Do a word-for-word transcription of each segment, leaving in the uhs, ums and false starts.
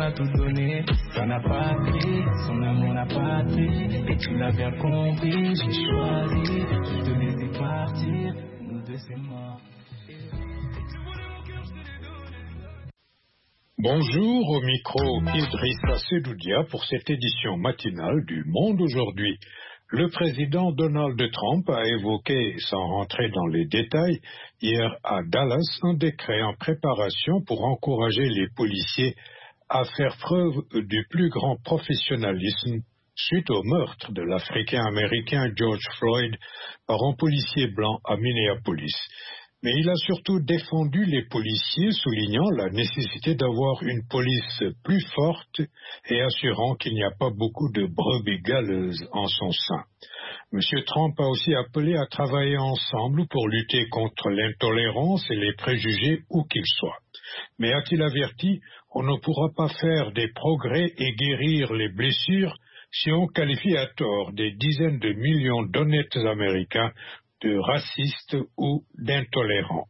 a tout donné, ça n'a pas pris, son amour n'a pas pris, et tu l'as bien compris, j'ai choisi de te laisser partir, nous deux c'est mort. Bonjour, au micro Idrissa Sedoudia pour cette édition matinale du Monde aujourd'hui. Le président Donald Trump a évoqué, sans rentrer dans les détails, hier à Dallas, un décret en préparation pour encourager les policiers à faire preuve du plus grand professionnalisme suite au meurtre de l'Africain-Américain George Floyd par un policier blanc à Minneapolis. Mais il a surtout défendu les policiers, soulignant la nécessité d'avoir une police plus forte et assurant qu'il n'y a pas beaucoup de brebis galeuses en son sein. M. Trump a aussi appelé à travailler ensemble pour lutter contre l'intolérance et les préjugés où qu'ils soient. Mais a-t-il averti, on ne pourra pas faire des progrès et guérir les blessures si on qualifie à tort des dizaines de millions d'honnêtes Américains de racistes ou d'intolérants.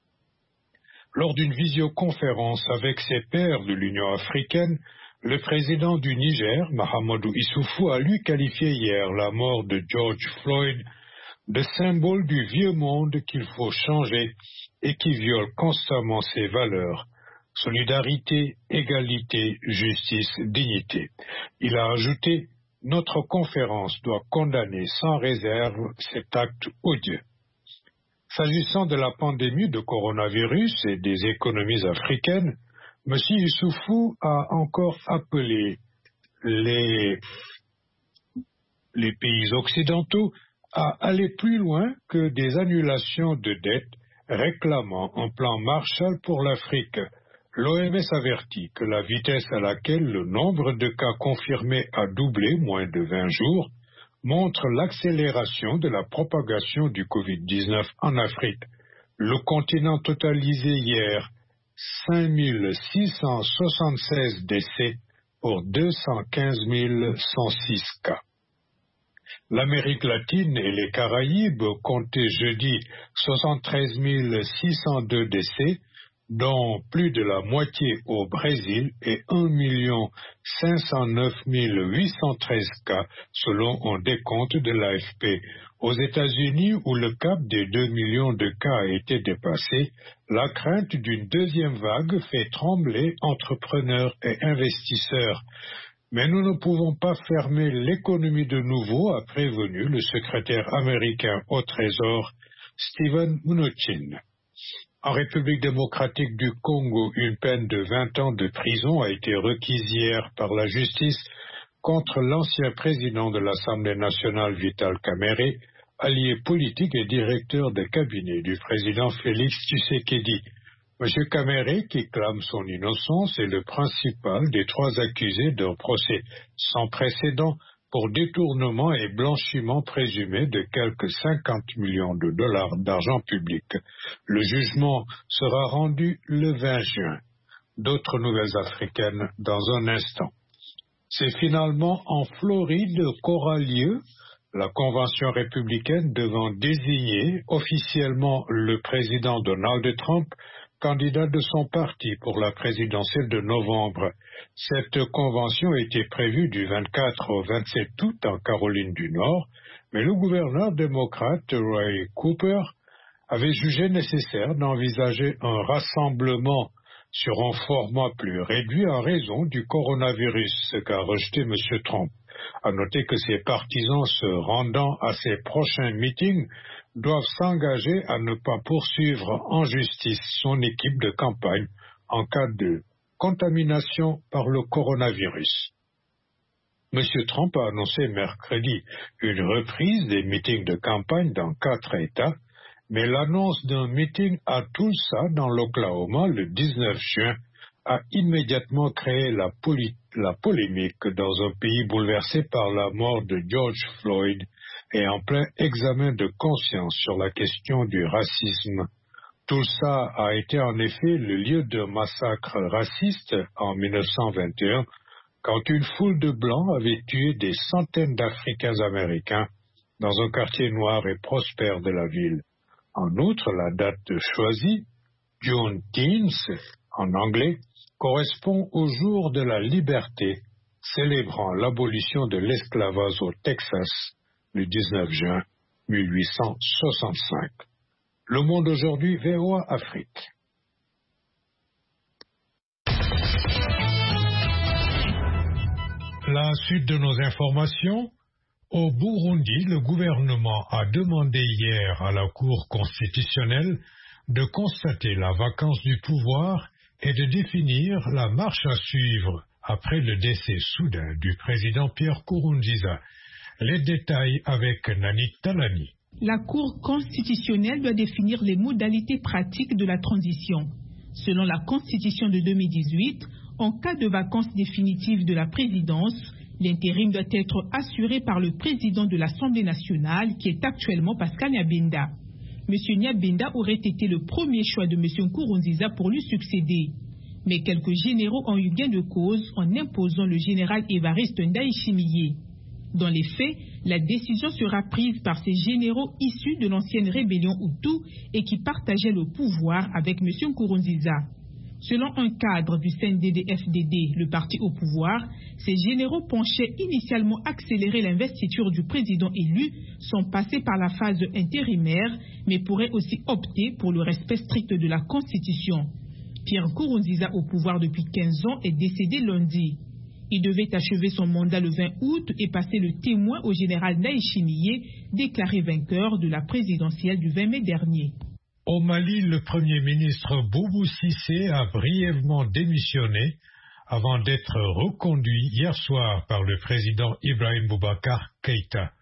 Lors d'une visioconférence avec ses pairs de l'Union africaine, le président du Niger, Mahamadou Issoufou, a lui qualifié hier la mort de George Floyd de symbole du vieux monde qu'il faut changer et qui viole constamment ses valeurs: solidarité, égalité, justice, dignité. Il a ajouté: notre conférence doit condamner sans réserve cet acte odieux. S'agissant de la pandémie de coronavirus et des économies africaines, M. Issoufou a encore appelé les, les pays occidentaux à aller plus loin que des annulations de dettes, réclamant un plan Marshall pour l'Afrique. L'O M S avertit que la vitesse à laquelle le nombre de cas confirmés a doublé, moins de vingt jours, montre l'accélération de la propagation du covid dix-neuf en Afrique. Le continent totalisait hier cinq mille six cent soixante-seize décès pour deux cent quinze mille cent six cas. L'Amérique latine et les Caraïbes comptaient jeudi soixante-treize mille six cent deux décès, dont plus de la moitié au Brésil et un million cinq cent neuf mille huit cent treize cas, selon un décompte de l'A F P. Aux États-Unis, où le cap des deux millions de cas a été dépassé, la crainte d'une deuxième vague fait trembler entrepreneurs et investisseurs. Mais nous ne pouvons pas fermer l'économie de nouveau, a prévenu le secrétaire américain au Trésor, Steven Mnuchin. En République démocratique du Congo, une peine de vingt ans de prison a été requise hier par la justice contre l'ancien président de l'Assemblée nationale Vital Kamerhe, allié politique et directeur de cabinet du président Félix Tshisekedi. M. Kamerhe, qui clame son innocence, est le principal des trois accusés d'un procès sans précédent pour détournement et blanchiment présumé de quelques cinquante millions de dollars d'argent public. Le jugement sera rendu le vingt juin. D'autres nouvelles africaines dans un instant. C'est finalement en Floride qu'aura lieu la convention républicaine devant désigner officiellement le président Donald Trump candidat de son parti pour la présidentielle de novembre. Cette convention était prévue du vingt-quatre au vingt-sept août en Caroline du Nord, mais le gouverneur démocrate Roy Cooper avait jugé nécessaire d'envisager un rassemblement sur un format plus réduit en raison du coronavirus, ce qu'a rejeté M. Trump. À noter que ses partisans se rendant à ses prochains meetings doivent s'engager à ne pas poursuivre en justice son équipe de campagne en cas de contamination par le coronavirus. M. Trump a annoncé mercredi une reprise des meetings de campagne dans quatre États, mais l'annonce d'un meeting à Tulsa, dans l'Oklahoma, le dix-neuf juin, a immédiatement créé la, poly- la polémique dans un pays bouleversé par la mort de George Floyd et en plein examen de conscience sur la question du racisme. Tulsa a été en effet le lieu d'un massacre raciste en mille neuf cent vingt et un, quand une foule de Blancs avait tué des centaines d'Africains-Américains dans un quartier noir et prospère de la ville. En outre, la date choisie, Juneteenth en anglais, correspond au jour de la liberté, célébrant l'abolition de l'esclavage au Texas le dix-neuf juin mille huit cent soixante-cinq. Le Monde aujourd'hui, V O A Afrique. La suite de nos informations. Au Burundi, le gouvernement a demandé hier à la Cour constitutionnelle de constater la vacance du pouvoir et de définir la marche à suivre après le décès soudain du président Pierre Nkurunziza. Les détails avec Nanit Talani. La Cour constitutionnelle doit définir les modalités pratiques de la transition. Selon la Constitution de deux mille dix-huit, en cas de vacance définitive de la présidence, l'intérim doit être assuré par le président de l'Assemblée nationale, qui est actuellement Pascal Nyabenda. M. Nyabenda aurait été le premier choix de M. Nkurunziza pour lui succéder. Mais quelques généraux ont eu gain de cause en imposant le général Évariste Ndayishimiye. Dans les faits, la décision sera prise par ces généraux issus de l'ancienne rébellion Hutu et qui partageaient le pouvoir avec M. Nkurunziza. Selon un cadre du C N D D F D D, le parti au pouvoir, ces généraux penchaient initialement accélérer l'investiture du président élu sans passer par la phase intérimaire, mais pourraient aussi opter pour le respect strict de la Constitution. Pierre Nkurunziza, au pouvoir depuis quinze ans, est décédé lundi. Il devait achever son mandat le vingt août et passer le témoin au général Ndayishimiye, déclaré vainqueur de la présidentielle du vingt mai dernier. Au Mali, le Premier ministre Boubou Cissé a brièvement démissionné avant d'être reconduit hier soir par le président Ibrahim Boubacar Keïta.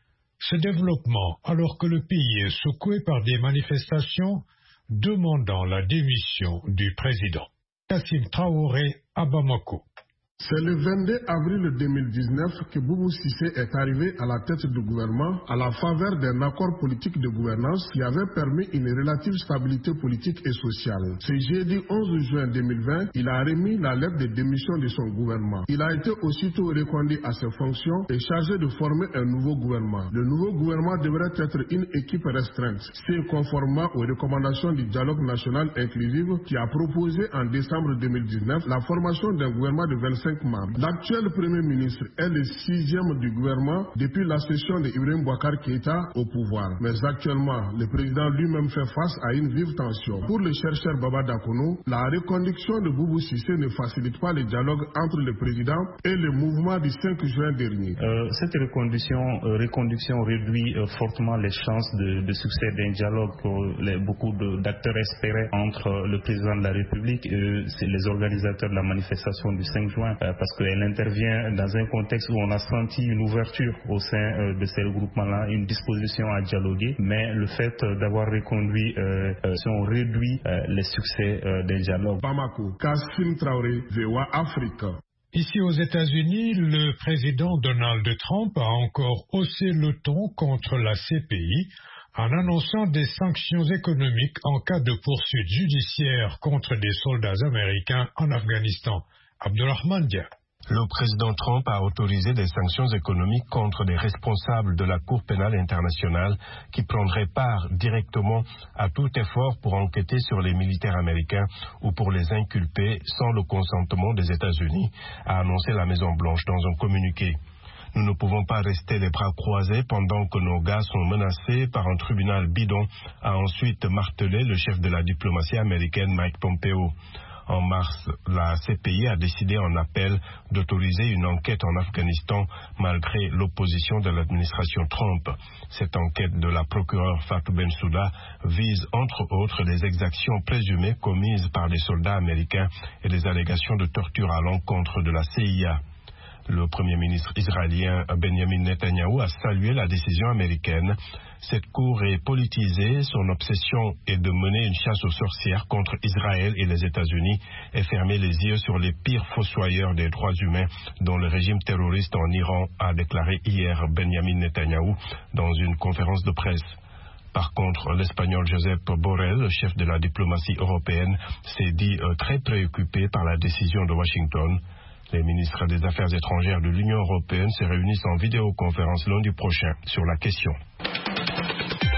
Ce développement, alors que le pays est secoué par des manifestations demandant la démission du président. Kassim Traoré à Bamako. C'est le vingt-deux avril deux mille dix-neuf que Boubou Cissé est arrivé à la tête du gouvernement à la faveur d'un accord politique de gouvernance qui avait permis une relative stabilité politique et sociale. Ce jeudi onze juin deux mille vingt, il a remis la lettre de démission de son gouvernement. Il a été aussitôt reconduit à ses fonctions et chargé de former un nouveau gouvernement. Le nouveau gouvernement devrait être une équipe restreinte, c'est conformément aux recommandations du dialogue national inclusif qui a proposé en décembre deux mille dix-neuf la formation d'un gouvernement de vingt-cinq membres. L'actuel Premier ministre est le sixième du gouvernement depuis la cession de Ibrahim Boubacar Keïta au pouvoir. Mais actuellement, le président lui-même fait face à une vive tension. Pour le chercheur Baba Dakono, la reconduction de Boubou Cissé ne facilite pas le dialogue entre le président et le mouvement du cinq juin dernier. Euh, cette reconduction, euh, reconduction réduit euh, fortement les chances de, de succès d'un dialogue que les, beaucoup d'acteurs espéraient entre le président de la République et euh, les organisateurs de la manifestation du cinq juin. Parce qu'elle intervient dans un contexte où on a senti une ouverture au sein de ces regroupements-là, une disposition à dialoguer, mais le fait d'avoir reconduit, euh, ont réduit euh, les succès euh, des dialogues. Bamako, Kassim Traoré, V O A Afrique. Ici aux États-Unis, le président Donald Trump a encore haussé le ton contre la C P I en annonçant des sanctions économiques en cas de poursuite judiciaire contre des soldats américains en Afghanistan. Abdulrahman Dia. Le président Trump a autorisé des sanctions économiques contre des responsables de la Cour pénale internationale qui prendraient part directement à tout effort pour enquêter sur les militaires américains ou pour les inculper sans le consentement des États-Unis, a annoncé la Maison-Blanche dans un communiqué. Nous ne pouvons pas rester les bras croisés pendant que nos gars sont menacés par un tribunal bidon, a ensuite martelé le chef de la diplomatie américaine Mike Pompeo. En mars, la C P I a décidé en appel d'autoriser une enquête en Afghanistan malgré l'opposition de l'administration Trump. Cette enquête de la procureure Fatou Bensouda vise entre autres les exactions présumées commises par les soldats américains et les allégations de torture à l'encontre de la C I A. Le Premier ministre israélien Benjamin Netanyahou a salué la décision américaine. Cette cour est politisée, son obsession est de mener une chasse aux sorcières contre Israël et les États-Unis et fermer les yeux sur les pires fossoyeurs des droits humains dont le régime terroriste en Iran, a déclaré hier Benjamin Netanyahou dans une conférence de presse. Par contre, l'Espagnol Josep Borrell, le chef de la diplomatie européenne, s'est dit euh, très préoccupé par la décision de Washington. Les ministres des Affaires étrangères de l'Union européenne se réunissent en vidéoconférence lundi prochain sur la question.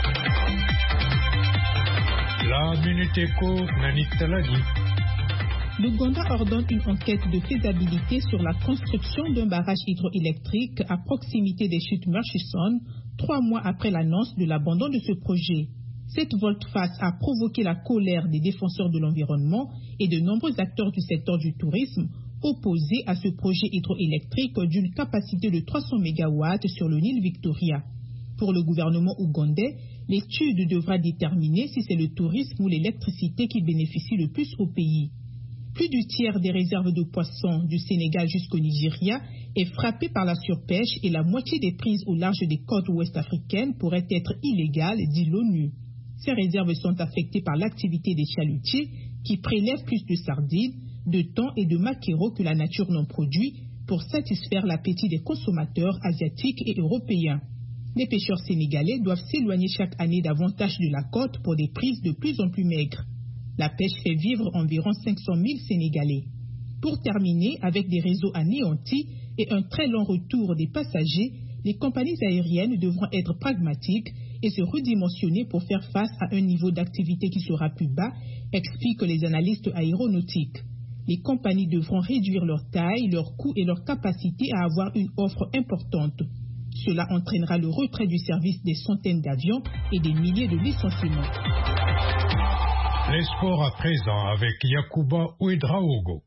La Minute Éco, Nanit Talani. L'Ouganda ordonne une enquête de faisabilité sur la construction d'un barrage hydroélectrique à proximité des chutes Murchison, trois mois après l'annonce de l'abandon de ce projet. Cette volte-face a provoqué la colère des défenseurs de l'environnement et de nombreux acteurs du secteur du tourisme opposés à ce projet hydroélectrique d'une capacité de trois cents mégawatts sur le Nil Victoria. Pour le gouvernement ougandais, l'étude devra déterminer si c'est le tourisme ou l'électricité qui bénéficie le plus au pays. Plus du tiers des réserves de poissons du Sénégal jusqu'au Nigeria est frappé par la surpêche et la moitié des prises au large des côtes ouest africaines pourraient être illégales, dit l'ONU. Ces réserves sont affectées par l'activité des chalutiers qui prélèvent plus de sardines, de thon et de maquereaux que la nature n'en produit pour satisfaire l'appétit des consommateurs asiatiques et européens. Les pêcheurs sénégalais doivent s'éloigner chaque année davantage de la côte pour des prises de plus en plus maigres. La pêche fait vivre environ cinq cent mille Sénégalais. Pour terminer, avec des réseaux anéantis et un très long retour des passagers, les compagnies aériennes devront être pragmatiques et se redimensionner pour faire face à un niveau d'activité qui sera plus bas, expliquent les analystes aéronautiques. Les compagnies devront réduire leur taille, leurs coûts et leur capacité à avoir une offre importante. Cela entraînera le retrait du service des centaines d'avions et des milliers de licenciements. Les sports à présent avec Yacouba Ouedraogo.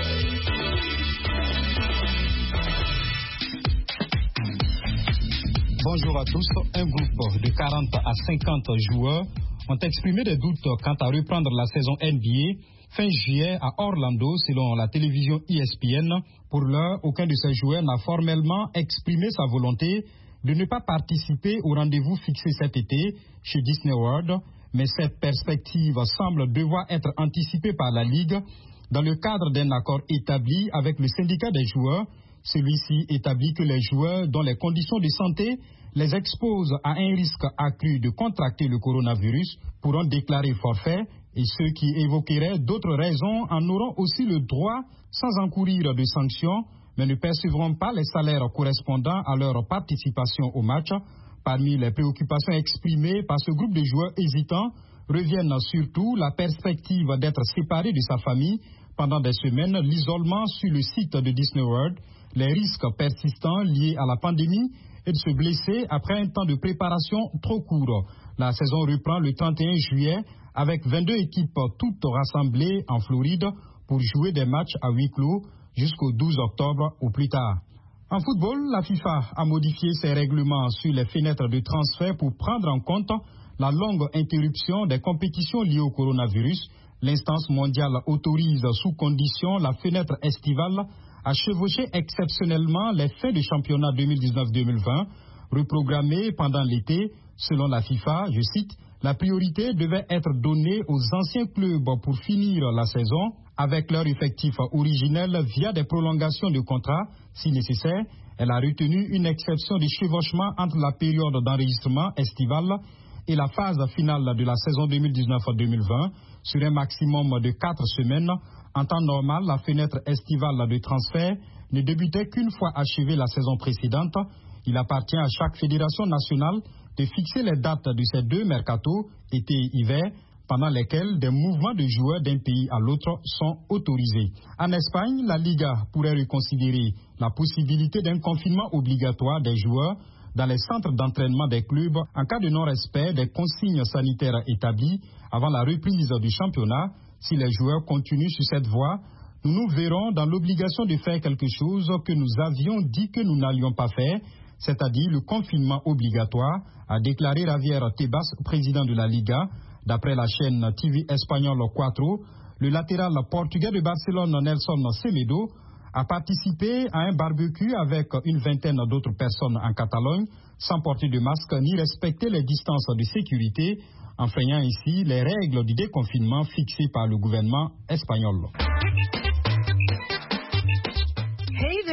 Bonjour à tous. Un groupe de quarante à cinquante joueurs ont exprimé des doutes quant à reprendre la saison N B A fin juillet à Orlando selon la télévision E S P N. Pour l'heure, aucun de ces joueurs n'a formellement exprimé sa volonté de ne pas participer au rendez-vous fixé cet été chez Disney World. Mais cette perspective semble devoir être anticipée par la Ligue dans le cadre d'un accord établi avec le syndicat des joueurs. Celui-ci établit que les joueurs dont les conditions de santé les exposent à un risque accru de contracter le coronavirus pourront déclarer forfait et ceux qui évoqueraient d'autres raisons en auront aussi le droit sans encourir de sanctions, mais ne percevront pas les salaires correspondant à leur participation au match. Parmi les préoccupations exprimées par ce groupe de joueurs hésitants reviennent surtout la perspective d'être séparé de sa famille pendant des semaines, l'isolement sur le site de Disney World, les risques persistants liés à la pandémie et de se blesser après un temps de préparation trop court. La saison reprend le trente et un juillet avec vingt-deux équipes toutes rassemblées en Floride pour jouer des matchs à huis clos jusqu'au douze octobre au plus tard. En football, la FIFA a modifié ses règlements sur les fenêtres de transfert pour prendre en compte la longue interruption des compétitions liées au coronavirus. L'instance mondiale autorise sous condition la fenêtre estivale à chevaucher exceptionnellement les fins de championnat deux mille dix-neuf deux mille vingt, reprogrammées pendant l'été. Selon la FIFA, je cite, la priorité devait être donnée aux anciens clubs pour finir la saison avec leur effectif originel via des prolongations de contrats si nécessaire. Elle a retenu une exception de chevauchement entre la période d'enregistrement estivale et la phase finale de la saison deux mille dix-neuf deux mille vingt sur un maximum de quatre semaines. En temps normal, la fenêtre estivale de transfert ne débutait qu'une fois achevée la saison précédente. Il appartient à chaque fédération nationale de fixer les dates de ces deux mercatos, été et hiver, pendant lesquels des mouvements de joueurs d'un pays à l'autre sont autorisés. En Espagne, la Liga pourrait reconsidérer la possibilité d'un confinement obligatoire des joueurs dans les centres d'entraînement des clubs en cas de non-respect des consignes sanitaires établies avant la reprise du championnat. Si les joueurs continuent sur cette voie, nous nous verrons dans l'obligation de faire quelque chose que nous avions dit que nous n'allions pas faire, c'est-à-dire le confinement obligatoire, a déclaré Javier Tebas, président de la Liga. D'après la chaîne T V espagnole Cuatro, le latéral portugais de Barcelone, Nelson Semedo, a participé à un barbecue avec une vingtaine d'autres personnes en Catalogne, sans porter de masque ni respecter les distances de sécurité, enfreignant ainsi les règles du déconfinement fixées par le gouvernement espagnol. Hey there!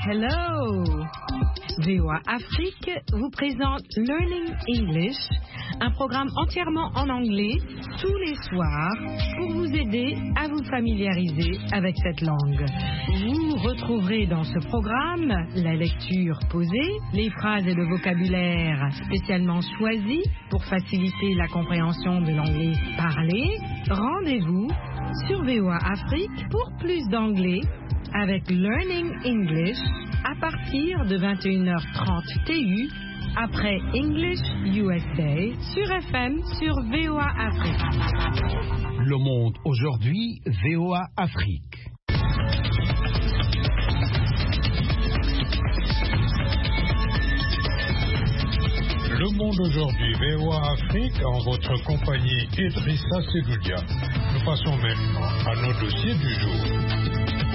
hello! V O A Afrique vous présente Learning English, un programme entièrement en anglais tous les soirs pour vous aider à vous familiariser avec cette langue. Vous retrouverez dans ce programme la lecture posée, les phrases et le vocabulaire spécialement choisis pour faciliter la compréhension de l'anglais parlé. Rendez-vous sur V O A Afrique pour plus d'anglais avec Learning English à partir de vingt et une heures trente T U après English U S A sur F M sur V O A Afrique. Le monde aujourd'hui, V O A Afrique. Le monde aujourd'hui, V O A Afrique, en votre compagnie Idrissa Seloudia. Nous passons maintenant à nos dossiers du jour.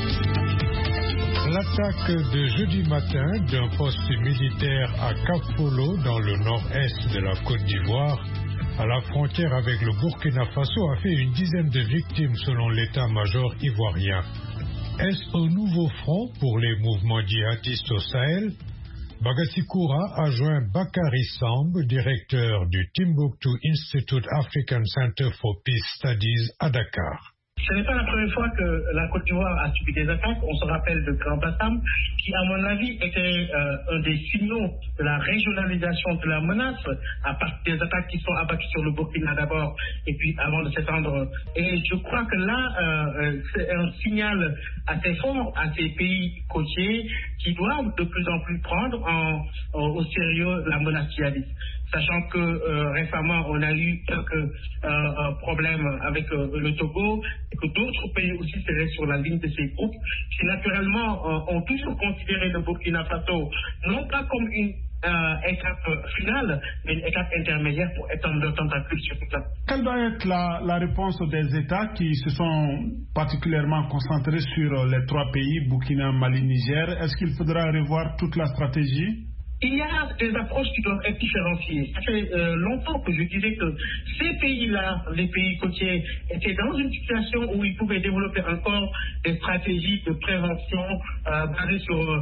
L'attaque de jeudi matin d'un poste militaire à Cap Polo dans le nord-est de la Côte d'Ivoire, à la frontière avec le Burkina Faso, a fait une dizaine de victimes selon l'état-major ivoirien. Est-ce un nouveau front pour les mouvements djihadistes au Sahel? Bagassi-Koura a joint Bakary Samb, directeur du Timbuktu Institute African Center for Peace Studies à Dakar. Ce n'est pas la première fois que la Côte d'Ivoire a subi des attaques. On se rappelle de Grand Bassam, qui, à mon avis, était euh, un des signaux de la régionalisation de la menace, à partir des attaques qui sont abattues sur le Burkina d'abord, et puis avant de s'étendre. Et je crois que là, euh, c'est un signal assez fort à ces pays côtiers qui doivent de plus en plus prendre en, en, au sérieux la menace djihadiste. Sachant que euh, récemment, on a eu quelques euh, problèmes avec euh, le Togo et que d'autres pays aussi seraient sur la ligne de ces groupes qui, naturellement, euh, ont toujours considéré le Burkina Faso non pas comme une euh, étape finale, mais une étape intermédiaire pour étendre leur tentacule sur tout ça. Quelle doit être la, la réponse des États qui se sont particulièrement concentrés sur les trois pays, Burkina, Mali, Niger? Est-ce qu'il faudra revoir toute la stratégie? Il y a des approches qui doivent être différenciées. Ça fait euh, longtemps que je disais que ces pays-là, les pays côtiers, étaient dans une situation où ils pouvaient développer encore des stratégies de prévention euh, basées sur euh,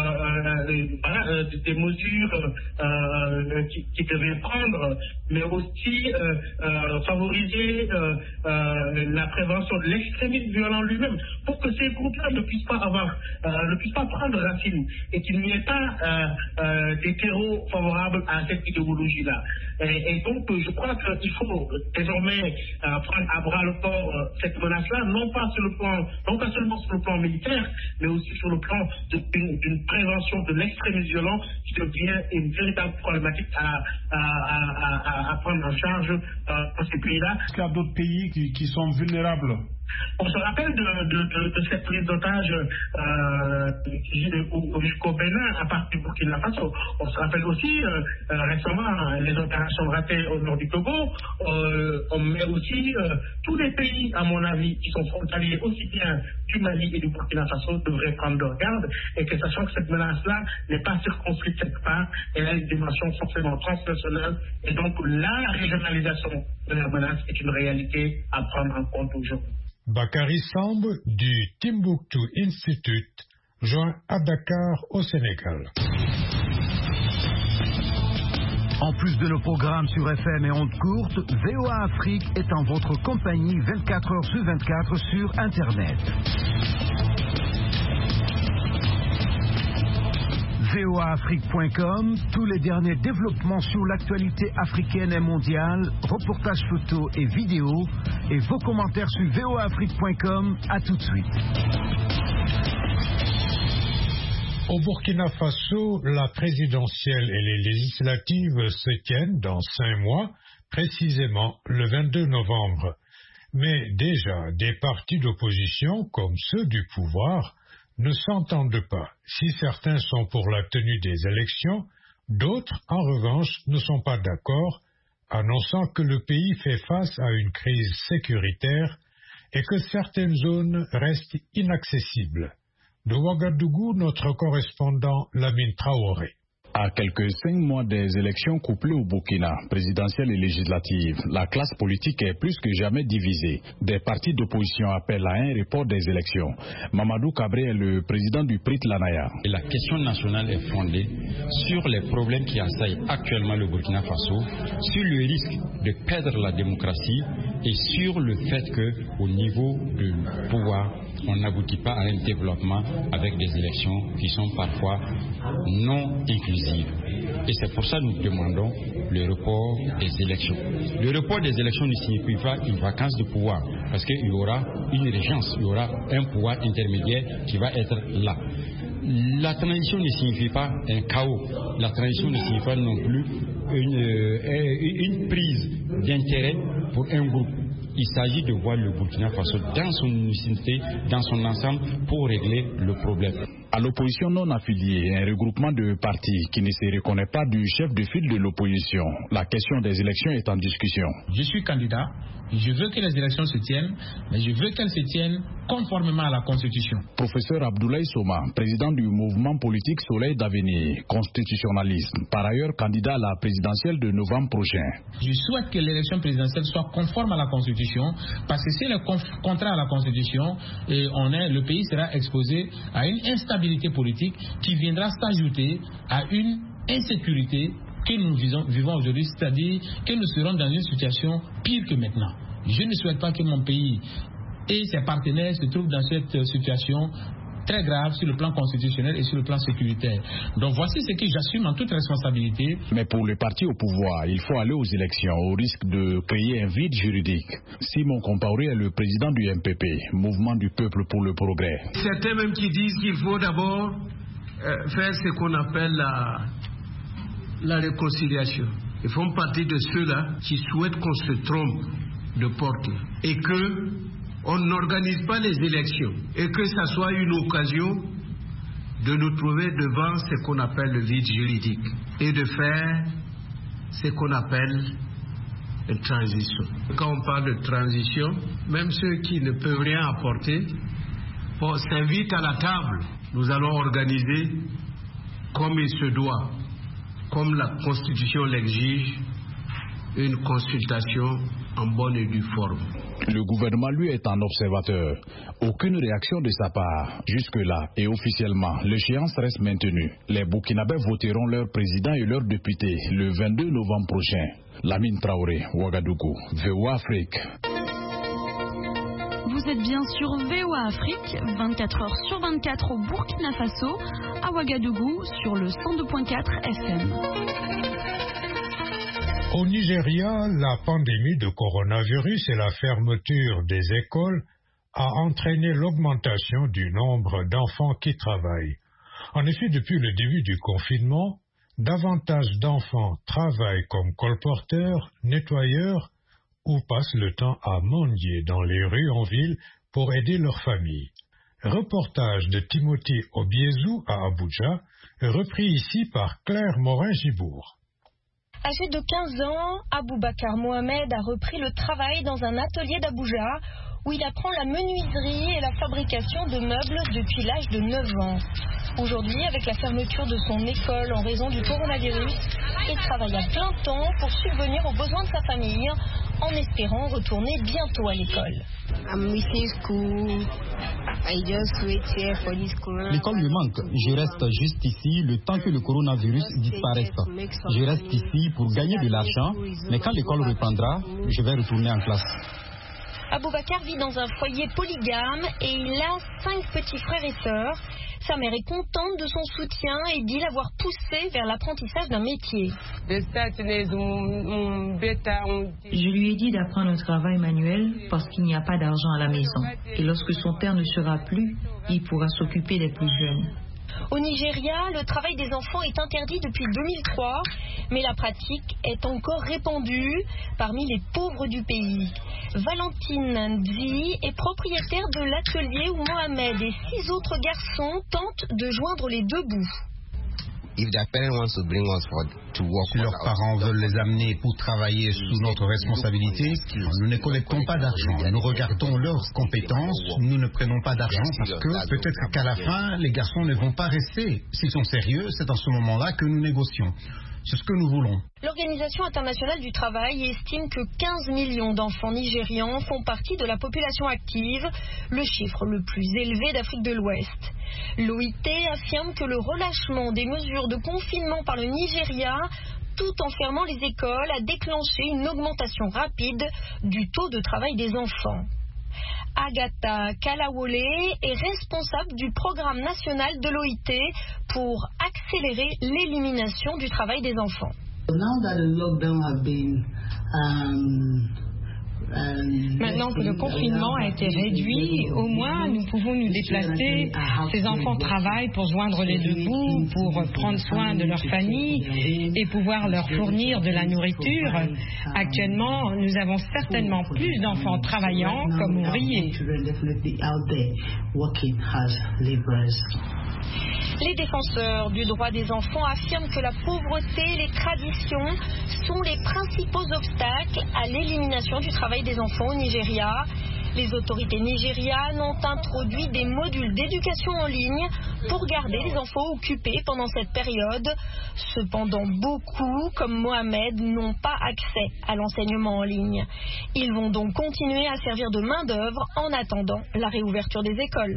euh, voilà, euh, des mesures euh, qui, qui devaient prendre, mais aussi euh, euh, favoriser euh, euh, la prévention de l'extrémisme violent lui-même, pour que ces groupes-là ne puissent pas avoir, euh, ne puissent pas prendre racine et qu'il n'y ait pas euh, euh, des terreaux favorables à cette idéologie-là. Et, et donc, je crois qu'il faut désormais euh, prendre à bras le corps euh, cette menace-là, non pas sur le plan, non pas seulement sur le plan militaire, mais aussi sur le plan d'une prévention de l'extrémisme violent qui devient une véritable problématique à, à, à, à, à prendre en charge euh, dans ces pays-là. Est-ce qu'il y a d'autres pays qui, qui sont vulnérables? On se rappelle de, de, de, de cette prise d'otage euh, jusqu'au Bénin à partir du Burkina Faso. On se rappelle aussi euh, euh, récemment les opérations ratées au nord du Togo. Euh, on met aussi euh, tous les pays, à mon avis, qui sont frontaliers aussi bien du Mali et du Burkina Faso devraient prendre leur garde et que sachant que cette menace-là n'est pas circonscrite quelque part, elle a une dimension forcément transnationale et donc la régionalisation de la menace est une réalité à prendre en compte aujourd'hui. Bakary Samb du Timbuktu Institute, joint à Dakar au Sénégal. En plus de nos programmes sur F M et ondes courtes, V O A Afrique est en votre compagnie vingt-quatre heures sur vingt-quatre sur Internet. V O A Afrique point com, tous les derniers développements sur l'actualité africaine et mondiale, reportages photos et vidéos, et vos commentaires sur V O A Afrique point com. À tout de suite. Au Burkina Faso, la présidentielle et les législatives se tiennent dans cinq mois, précisément le vingt-deux novembre. Mais déjà, des partis d'opposition, comme ceux du pouvoir, ne s'entendent pas. Si certains sont pour la tenue des élections, d'autres, en revanche, ne sont pas d'accord, annonçant que le pays fait face à une crise sécuritaire et que certaines zones restent inaccessibles. De Ouagadougou, notre correspondant Lamine Traoré. À quelques cinq mois des élections couplées au Burkina, présidentielles et législatives, la classe politique est plus que jamais divisée. Des partis d'opposition appellent à un report des élections. Mamadou Kabré est le président du P R I T Lanaya. Et la question nationale est fondée sur les problèmes qui assaillent actuellement le Burkina Faso, sur le risque de perdre la démocratie et sur le fait qu'au niveau du pouvoir, on n'aboutit pas à un développement avec des élections qui sont parfois non inclusives. Et c'est pour ça que nous demandons le report des élections. Le report des élections ne signifie pas une vacance de pouvoir, parce qu'il y aura une régence, il y aura un pouvoir intermédiaire qui va être là. La transition ne signifie pas un chaos. La transition ne signifie pas non plus une, euh, une prise d'intérêt pour un groupe. Il s'agit de voir le Burkina Faso dans son unicité, dans son ensemble, pour régler le problème. À l'opposition non affiliée, un regroupement de partis qui ne se reconnaît pas du chef de file de l'opposition. La question des élections est en discussion. Je suis candidat, je veux que les élections se tiennent, mais je veux qu'elles se tiennent conformément à la Constitution. Professeur Abdoulaye Soma, président du mouvement politique Soleil d'avenir, constitutionnaliste, par ailleurs candidat à la présidentielle de novembre prochain. Je souhaite que l'élection présidentielle soit conforme à la Constitution, parce que si elle est contraire à la Constitution, et on est, le pays sera exposé à une instabilité politique qui viendra s'ajouter à une insécurité que nous vivons, vivons aujourd'hui, c'est-à-dire que nous serons dans une situation pire que maintenant. Je ne souhaite pas que mon pays et ses partenaires se trouvent dans cette situation très grave sur le plan constitutionnel et sur le plan sécuritaire. Donc voici ce que j'assume en toute responsabilité. Mais pour le parti au pouvoir, il faut aller aux élections au risque de créer un vide juridique. Simon Compaoré est le président du M P P, Mouvement du Peuple pour le Progrès. Certains même qui disent qu'il faut d'abord euh, faire ce qu'on appelle la, la réconciliation. Ils font partie de ceux-là qui souhaitent qu'on se trompe de porte et que on n'organise pas les élections et que ça soit une occasion de nous trouver devant ce qu'on appelle le vide juridique et de faire ce qu'on appelle une transition. Quand on parle de transition, même ceux qui ne peuvent rien apporter bon, s'invitent à la table. Nous allons organiser comme il se doit, comme la Constitution l'exige, une consultation en bonne et due forme. Le gouvernement, lui, est un observateur. Aucune réaction de sa part. Jusque-là, et officiellement, l'échéance reste maintenue. Les Burkinabés voteront leur président et leurs députés le vingt-deux novembre prochain. Lamine Traoré, Ouagadougou, V O A Afrique. Vous êtes bien sur V O A Afrique, vingt-quatre heures sur vingt-quatre au Burkina Faso, à Ouagadougou, sur le cent deux virgule quatre F M. Au Nigeria, la pandémie de coronavirus et la fermeture des écoles a entraîné l'augmentation du nombre d'enfants qui travaillent. En effet, depuis le début du confinement, davantage d'enfants travaillent comme colporteurs, nettoyeurs ou passent le temps à mendier dans les rues en ville pour aider leur famille. Reportage de Timothy Obiezou à Abuja, repris ici par Claire Morin-Gibourg. Âgé de quinze ans, Aboubakar Mohamed a repris le travail dans un atelier d'Abuja où il apprend la menuiserie et la fabrication de meubles depuis l'âge de neuf ans. Aujourd'hui, avec la fermeture de son école en raison du coronavirus, il travaille à plein temps pour subvenir aux besoins de sa famille en espérant retourner bientôt à l'école. L'école me manque. Je reste juste ici le temps que le coronavirus disparaisse. Je reste ici pour gagner de l'argent, mais quand l'école reprendra, je vais retourner en classe. Aboubakar vit dans un foyer polygame et il a cinq petits frères et sœurs. Sa mère est contente de son soutien et dit l'avoir poussé vers l'apprentissage d'un métier. Je lui ai dit d'apprendre un travail manuel parce qu'il n'y a pas d'argent à la maison. Et lorsque son père ne sera plus, il pourra s'occuper des plus jeunes. Au Nigeria, le travail des enfants est interdit depuis deux mille trois, mais la pratique est encore répandue parmi les pauvres du pays. Valentine Ndzi est propriétaire de l'atelier où Mohamed et six autres garçons tentent de joindre les deux bouts. If their parents want to bring us for to work, si leurs parents veulent les amener pour travailler sous notre responsabilité, nous ne collectons pas d'argent. Nous regardons leurs compétences. Nous ne prenons pas d'argent parce que peut-être qu'à la fin, les garçons ne vont pas rester. S'ils sont sérieux, c'est à ce moment-là que nous négocions. C'est ce que nous voulons. L'Organisation internationale du travail estime que quinze millions d'enfants nigérians font partie de la population active, le chiffre le plus élevé d'Afrique de l'Ouest. L'O I T affirme que le relâchement des mesures de confinement par le Nigeria, tout en fermant les écoles, a déclenché une augmentation rapide du taux de travail des enfants. Agatha Kalawole est responsable du programme national de l'O I T pour accélérer l'élimination du travail des enfants. Maintenant que le confinement a été réduit, au moins nous pouvons nous déplacer. Ces enfants travaillent pour joindre les deux bouts, pour prendre soin de leur famille et pouvoir leur fournir de la nourriture. Actuellement, nous avons certainement plus d'enfants travaillant comme ouvriers. Les défenseurs du droit des enfants affirment que la pauvreté et les traditions sont les principaux obstacles à l'élimination du travail des enfants au Nigeria. Les autorités nigérianes ont introduit des modules d'éducation en ligne pour garder les enfants occupés pendant cette période. Cependant, beaucoup, comme Mohamed, n'ont pas accès à l'enseignement en ligne. Ils vont donc continuer à servir de main-d'œuvre en attendant la réouverture des écoles.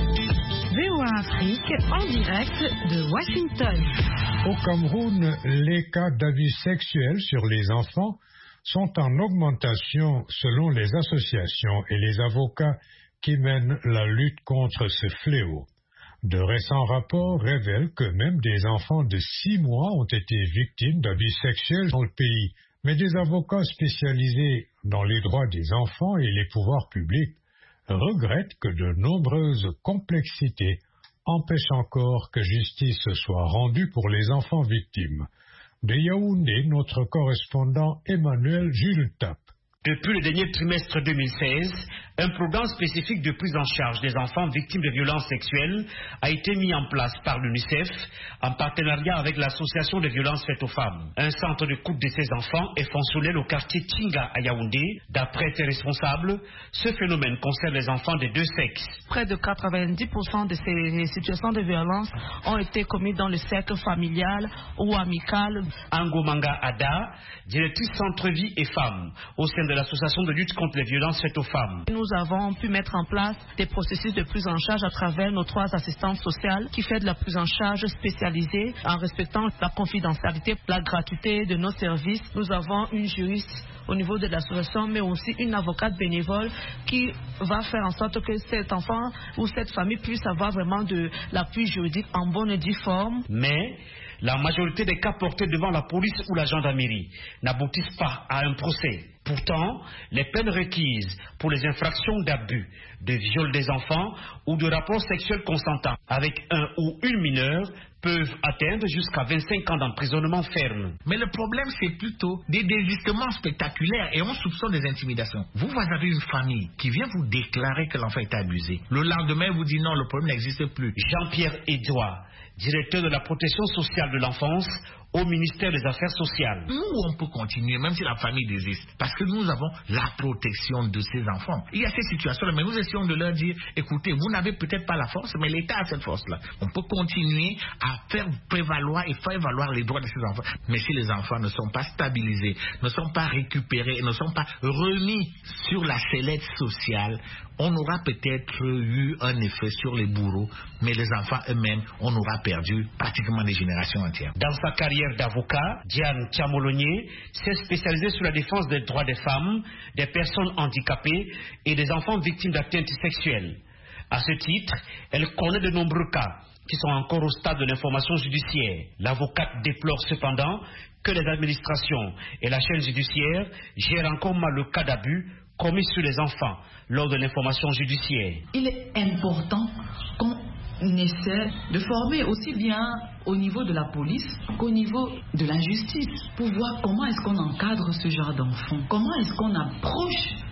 V O A Afrique en direct de Washington. Au Cameroun, les cas d'abus sexuels sur les enfants sont en augmentation selon les associations et les avocats qui mènent la lutte contre ce fléau. De récents rapports révèlent que même des enfants de six mois ont été victimes d'abus sexuels dans le pays. Mais des avocats spécialisés dans les droits des enfants et les pouvoirs publics regrettent que de nombreuses complexités empêchent encore que justice soit rendue pour les enfants victimes. De Yaoundé, notre correspondant Emmanuel Jules Tap. Depuis le dernier trimestre deux mille seize, un programme spécifique de prise en charge des enfants victimes de violences sexuelles a été mis en place par l'UNICEF en partenariat avec l'Association de violences faites aux femmes. Un centre de coupe de ces enfants est fonctionnel au quartier Tinga à Yaoundé. D'après ses responsables, ce phénomène concerne les enfants des deux sexes. Près de quatre-vingt-dix pour cent de ces situations de violence ont été commises dans le cercle familial ou amical. Angomanga Ada, directrice Centre-Vie et Femmes au sein de l'association de lutte contre les violences faites aux femmes. Nous avons pu mettre en place des processus de prise en charge à travers nos trois assistantes sociales qui font de la prise en charge spécialisée en respectant la confidentialité, la gratuité de nos services. Nous avons une juriste au niveau de l'association, mais aussi une avocate bénévole qui va faire en sorte que cet enfant ou cette famille puisse avoir vraiment de l'appui juridique en bonne et due forme. Mais la majorité des cas portés devant la police ou la gendarmerie n'aboutissent pas à un procès. Pourtant, les peines requises pour les infractions d'abus, de viol des enfants ou de rapports sexuels consentants avec un ou une mineure peuvent atteindre jusqu'à vingt-cinq ans d'emprisonnement ferme. Mais le problème, c'est plutôt des désistements spectaculaires et on soupçonne des intimidations. Vous, vous avez une famille qui vient vous déclarer que l'enfant est abusé. Le lendemain, vous dit non, le problème n'existe plus. Jean-Pierre Edouard, directeur de la protection sociale de l'enfance au ministère des Affaires sociales. Nous, on peut continuer, même si la famille désiste, parce que nous avons la protection de ces enfants. Il y a ces situations-là, mais nous essayons de leur dire, écoutez, vous n'avez peut-être pas la force, mais l'État a cette force-là. On peut continuer à faire prévaloir et faire valoir les droits de ces enfants. Mais si les enfants ne sont pas stabilisés, ne sont pas récupérés, ne sont pas remis sur la sellette sociale, on aura peut-être eu un effet sur les bourreaux, mais les enfants eux-mêmes, on aura perdu pratiquement des générations entières. Dans sa carrière d'avocat, Diane Tchamolonier s'est spécialisée sur la défense des droits des femmes, des personnes handicapées et des enfants victimes d'atteintes sexuelles. À ce titre, elle connaît de nombreux cas qui sont encore au stade de l'information judiciaire. L'avocate déplore cependant que les administrations et la chaîne judiciaire gèrent encore mal le cas d'abus commis sur les enfants lors de l'information judiciaire. Il est important qu'on essaie de former aussi bien au niveau de la police qu'au niveau de la justice pour voir comment est-ce qu'on encadre ce genre d'enfants, comment est-ce qu'on approche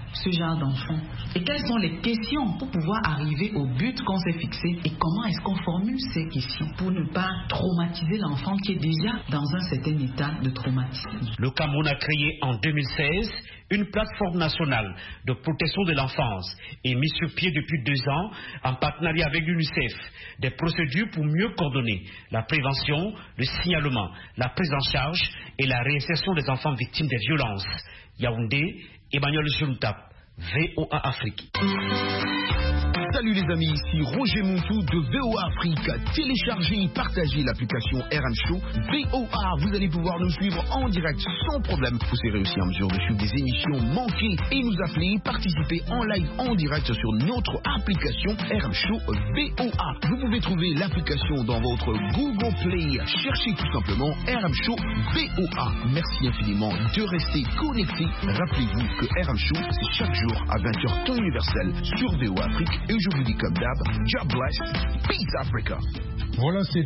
ce genre d'enfants? Et quelles sont les questions pour pouvoir arriver au but qu'on s'est fixé? Et comment est-ce qu'on formule ces questions pour ne pas traumatiser l'enfant qui est déjà dans un certain état de traumatisme? Le Cameroun a créé en deux mille seize une plateforme nationale de protection de l'enfance et mis sur pied depuis deux ans, en partenariat avec l'UNICEF, des procédures pour mieux coordonner la prévention, le signalement, la prise en charge et la réinsertion des enfants victimes des violences. Yaoundé, Emmanuel Juntap, V O A Afrique. Salut les amis, ici Roger Montou de V O A Afrique. Téléchargez et partagez l'application R M Show V O A. Vous allez pouvoir nous suivre en direct sans problème. Vous serez aussi en mesure de suivre des émissions manquées et nous appeler, participer en live en direct sur notre application R M Show V O A. Vous pouvez trouver l'application dans votre Google Play. Cherchez tout simplement R M Show V O A. Merci infiniment de rester connecté. Rappelez-vous que R M Show, c'est chaque jour à vingt heures temps universel sur V O A Afrique. Et je vous dis comme d'hab, God bless, peace Africa. Voilà, c'est